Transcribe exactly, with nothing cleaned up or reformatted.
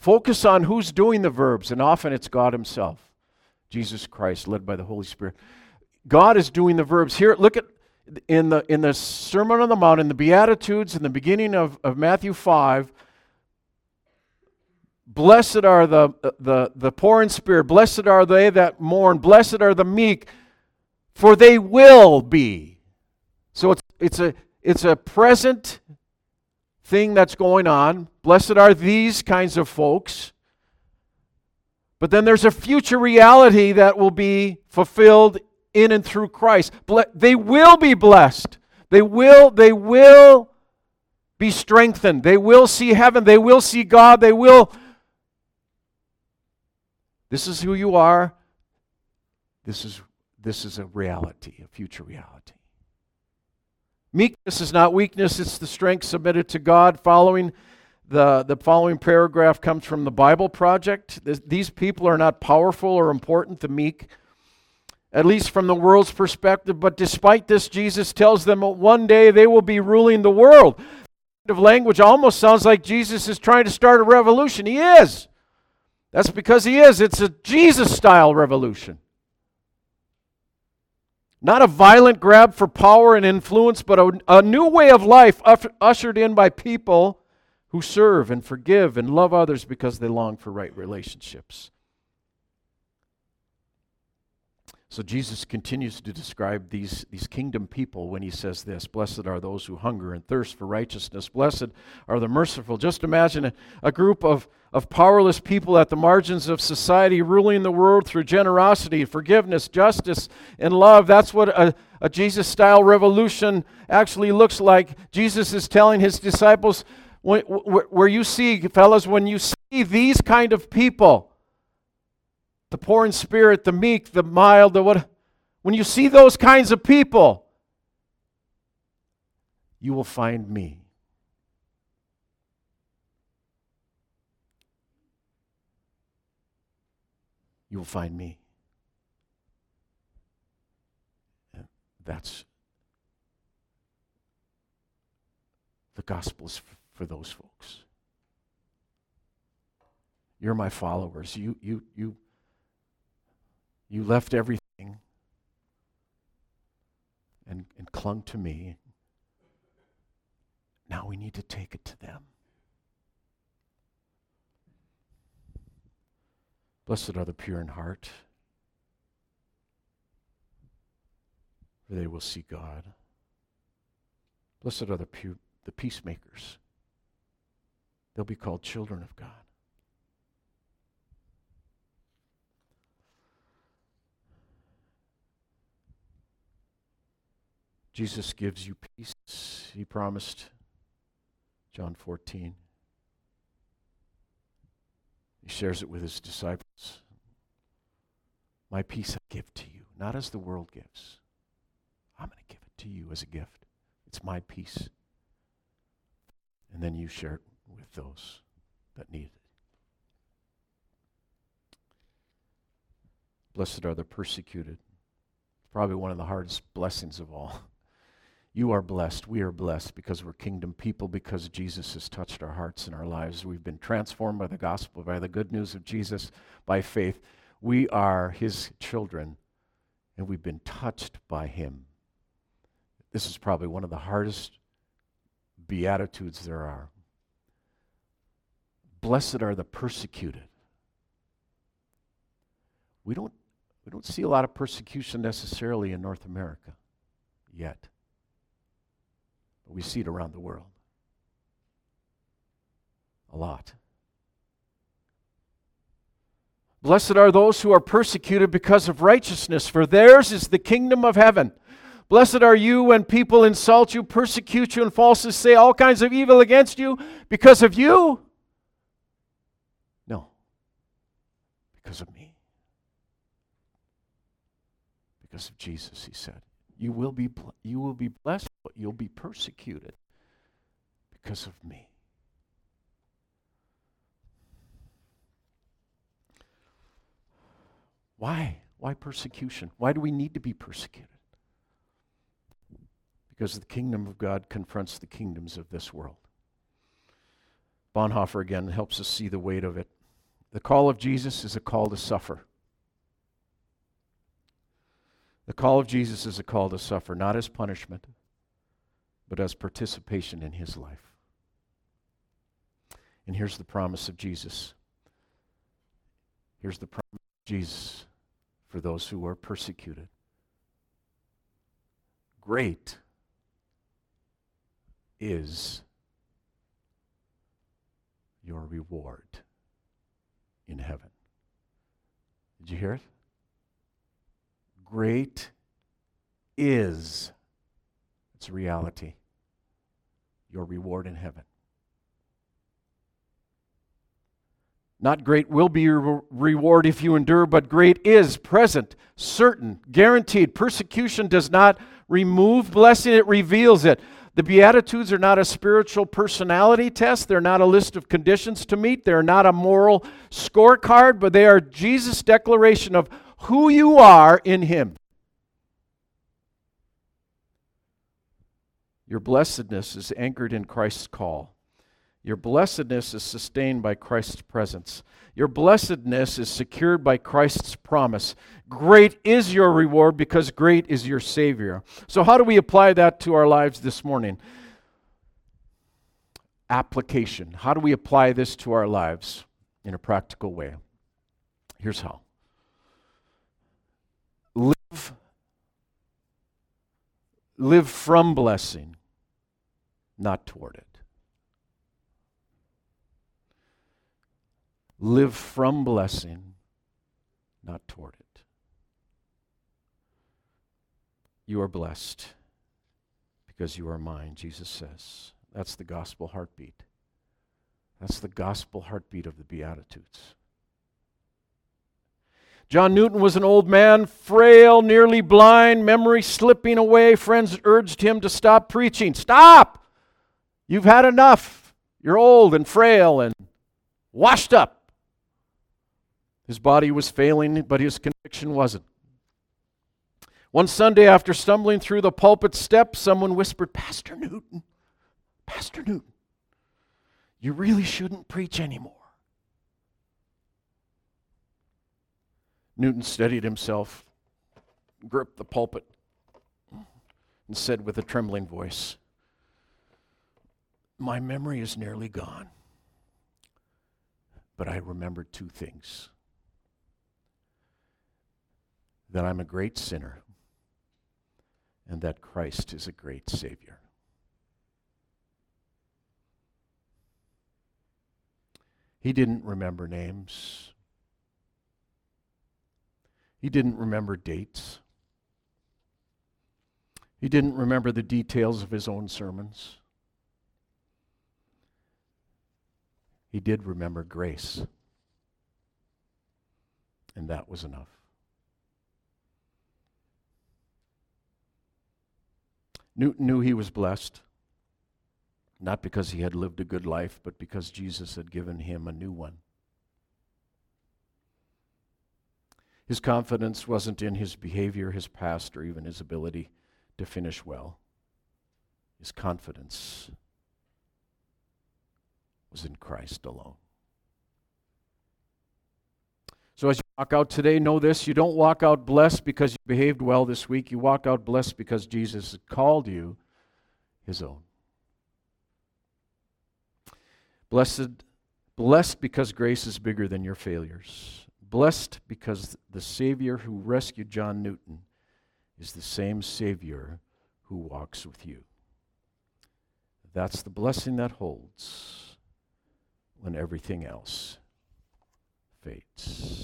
Focus on who's doing the verbs, and often it's God himself, Jesus Christ, led by the Holy Spirit. God is doing the verbs. Here, look at in the in the Sermon on the Mount, in the Beatitudes, in the beginning of, of Matthew five, blessed are the, the, the poor in spirit, blessed are they that mourn, blessed are the meek, for they will be. So it's it's a it's a present thing that's going on. Blessed are these kinds of folks. But then there's a future reality that will be fulfilled in and through Christ. They will be blessed. They will, they will be strengthened. They will see heaven. They will see God. They will. This is who you are. This is, this is a reality, a future reality. Meekness is not weakness. It's the strength submitted to God. Following the, the following paragraph comes from the Bible Project. This, these people are not powerful or important, the meek, at least from the world's perspective. But despite this, Jesus tells them that one day they will be ruling the world. The kind of language almost sounds like Jesus is trying to start a revolution. He is. That's because he is. It's a Jesus-style revolution. Not a violent grab for power and influence, but a, a new way of life ushered in by people who serve and forgive and love others because they long for right relationships. So Jesus continues to describe these, these kingdom people when he says this: blessed are those who hunger and thirst for righteousness. Blessed are the merciful. Just imagine a, a group of, of powerless people at the margins of society ruling the world through generosity, forgiveness, justice, and love. That's what a, a Jesus-style revolution actually looks like. Jesus is telling his disciples, when, where you see, fellas, when you see these kind of people, the poor in spirit, the meek, the mild, the what, when you see those kinds of people, you will find me. You will find me. And that's the gospel is for those folks. You're my followers. You you you You left everything and, and clung to me. Now we need to take it to them. Blessed are the pure in heart, for they will see God. Blessed are the, pu- the peacemakers. They'll be called children of God. Jesus gives you peace. He promised, John fourteen. He shares it with his disciples. My peace I give to you, not as the world gives. I'm going to give it to you as a gift. It's my peace. And then you share it with those that need it. Blessed are the persecuted. Probably one of the hardest blessings of all. You are blessed. We are blessed because we're kingdom people, because Jesus has touched our hearts and our lives. We've been transformed by the gospel, by the good news of Jesus, by faith. We are his children, and we've been touched by him. This is probably one of the hardest beatitudes there are. Blessed are the persecuted. We don't, we don't see a lot of persecution necessarily in North America yet. But we see it around the world. A lot. Blessed are those who are persecuted because of righteousness, for theirs is the kingdom of heaven. Blessed are you when people insult you, persecute you, and falsely say all kinds of evil against you because of you. No. Because of me. Because of Jesus, he said. You will be you will be blessed, but you'll be persecuted because of me. Why? Why persecution? Why do we need to be persecuted? Because the kingdom of God confronts the kingdoms of this world. Bonhoeffer again helps us see the weight of it. The call of Jesus is a call to suffer. The call of Jesus is a call to suffer, not as punishment, but as participation in his life. And here's the promise of Jesus. Here's the promise of Jesus for those who are persecuted. Great is your reward in heaven. Did you hear it? Great is, it's a reality, your reward in heaven. Not great will be your reward if you endure, but great is, present, certain, guaranteed. Persecution does not remove blessing, it reveals it. The Beatitudes are not a spiritual personality test. They're not a list of conditions to meet. They're not a moral scorecard, but they are Jesus' declaration of who you are in him. Your blessedness is anchored in Christ's call. Your blessedness is sustained by Christ's presence. Your blessedness is secured by Christ's promise. Great is your reward because great is your Savior. So how do we apply that to our lives this morning? Application. How do we apply this to our lives in a practical way? Here's how. Live, live from blessing, not toward it. Live from blessing, not toward it. You are blessed because you are mine, Jesus says. That's the gospel heartbeat. That's the gospel heartbeat of the Beatitudes. John Newton was an old man, frail, nearly blind, memory slipping away. Friends urged him to stop preaching. Stop! You've had enough. You're old and frail and washed up. His body was failing, but his conviction wasn't. One Sunday, after stumbling through the pulpit steps, someone whispered, Pastor Newton, Pastor Newton, you really shouldn't preach anymore. Newton steadied himself, gripped the pulpit, and said with a trembling voice, my memory is nearly gone, but I remembered two things. That I'm a great sinner and that Christ is a great Savior. He didn't remember names. He didn't remember dates. He didn't remember the details of his own sermons. He did remember grace, and that was enough. Newton knew he was blessed, not because he had lived a good life, but because Jesus had given him a new one. His confidence wasn't in his behavior, his past, or even his ability to finish well. His confidence was in Christ alone. So as you walk out today, know this, you don't walk out blessed because you behaved well this week. You walk out blessed because Jesus had called you his own. Blessed, blessed because grace is bigger than your failures. Blessed because the Savior who rescued John Newton is the same Savior who walks with you. That's the blessing that holds when everything else fades.